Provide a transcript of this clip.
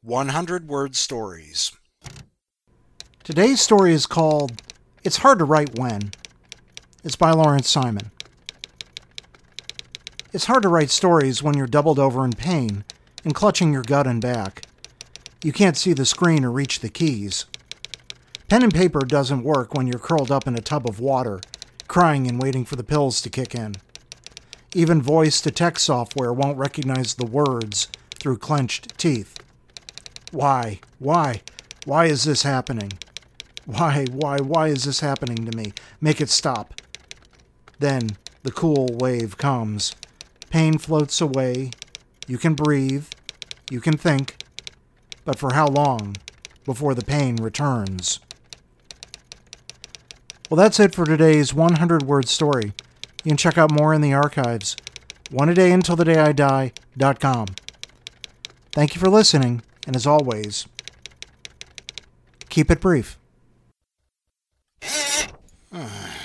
100-word stories. Today's story is called It's Hard to Write When. It's by Lawrence Simon. It's hard to write stories when you're doubled over in pain and clutching your gut and back. You can't see the screen or reach the keys. Pen and paper doesn't work when you're curled up in a tub of water, crying and waiting for the pills to kick in. Even voice-to-text software won't recognize the words through clenched teeth. Why is this happening? Why is this happening to me? Make it stop. Then the cool wave comes. Pain floats away. You can breathe. You can think. But for how long before the pain returns? Well, that's it for today's 100-word story. You can check out more in the archives. oneadayuntilthedayIdie.com. Thank you for listening, and as always, keep it brief.